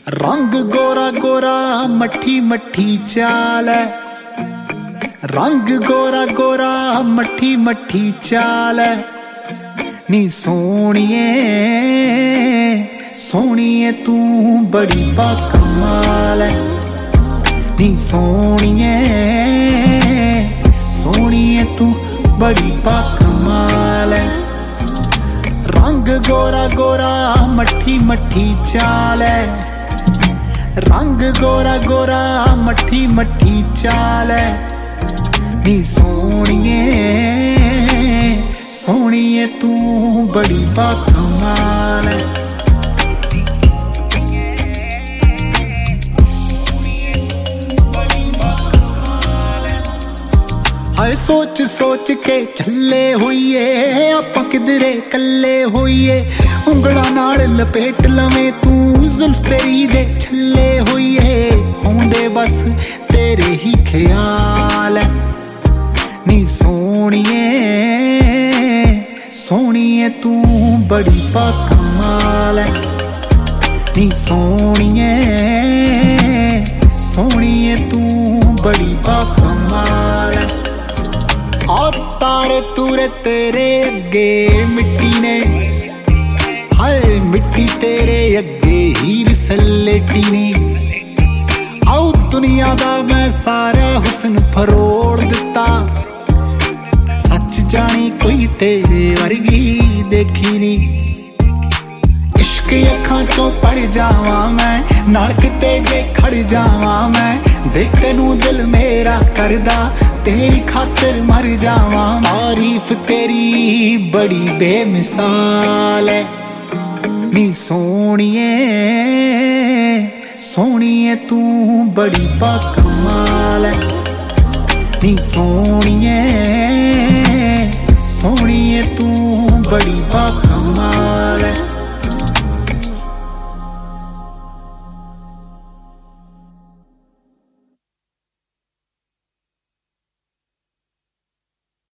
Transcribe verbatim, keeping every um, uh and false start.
रंग गोरा गोरा मट्ठी मट्ठी चाल है, रंग गोरा गोरा मट्ठी मट्ठी चाल है। नी सोहणिए सोहणिए तू बड़ी बाकमाल है। नी सोहणिए सोहणिए तू बड़ी बाकमाल है। रंग गोरा गोरा मट्ठी मट्ठी चाल है, रंग गोरा गोरा मट्ठी मट्ठी चाल है। नी सोहणिए सोहणिए तू बड़ी बाकमाल है। हाय सोच सोच के चले होइए आपां किधरे कल्ले होइए। उंगलां नाल लपेट लवें तू जुल्फ तेरी दे छल्ले होइए। होंदे बस तेरे ही ख्याल है। नी सोहणिए सोहणिए तू बड़ी बाकमाल है। नी सोहणिए सोहणिए तू बड़ी बाकमाल है। और तारे तूरे तेरे अगे मिट्टी ने, हाय मिट्टी तेरे अगे हीर सलेटी ने। आओ दुनिया दा मैं सारा हुस्न फरोल दिता। सच जानी कोई तेरे वर्गी देखी नी। इश्क अखां चों पड़ जावां मैं, नाल किते जे खड़ जावां मैं। देख तेनू दिल मेरा करदा तेरी खातिर मर जावां। तारीफ तेरी बड़ी बेमिसाल है। नी सोहणिए सोहणिए तू बड़ी बाकमाल है। नी सोहणिए सोहणिए तू बड़ी बाकमाल